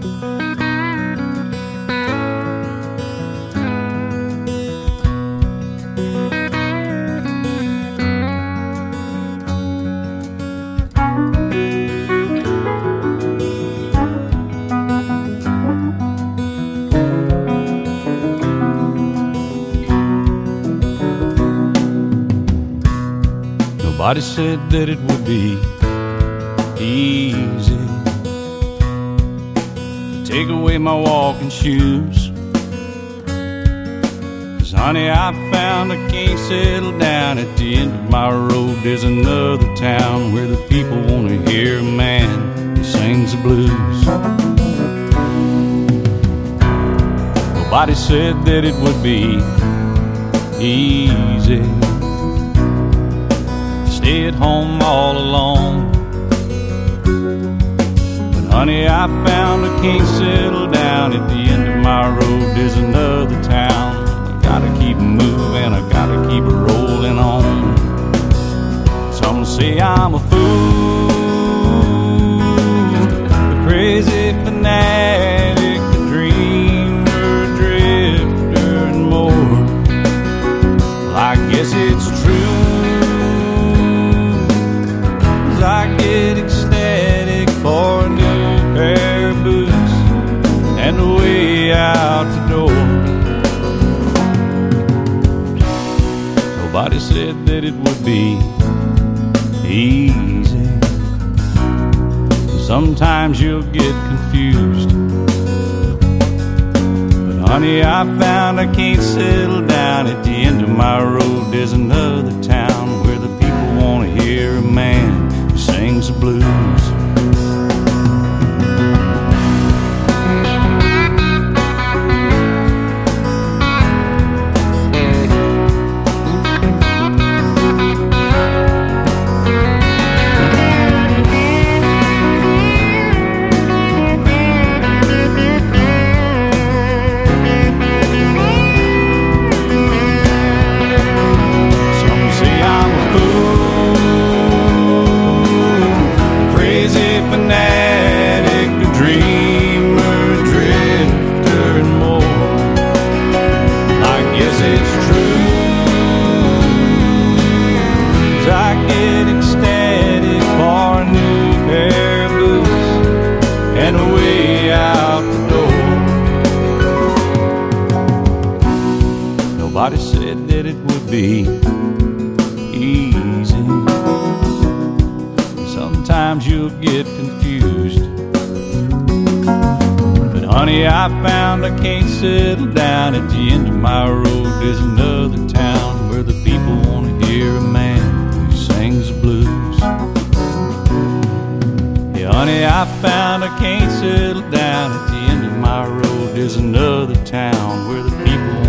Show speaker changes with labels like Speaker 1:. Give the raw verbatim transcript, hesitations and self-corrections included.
Speaker 1: Nobody said that it would be easy to take away my walking shoes. 'Cause honey, I found I can't settle down. At the end of my road there's another town where the people want to hear a man who sings the blues. Nobody said that it would be easy stay at home all alone. But honey, I found I can't settle down. At the end of my road there's another town. I gotta keep moving, I gotta keep rolling on. Some say I'm a fool, a crazy fanatic, a dreamer, a drifter, and more. Well, I guess it's true. I get ecstatic for a new pair of boots and a way out the door. Nobody said that it would be easy. Sometimes you'll get confused. But honey, I found I can't settle down. At the end of my road there's another town where the people want to hear a man sings the blues. Fanatic, a dreamer, a drifter, and more. I guess it's true. 'Cause I get ecstatic for a new pair of boots and a way out the door. Nobody said that it would be easy. Sometimes you'll get confused. But honey, I found I can't settle down. At the end of my road there's another town where the people want to hear a man who sings the blues. Yeah, honey, I found I can't settle down. At the end of my road there's another town where the people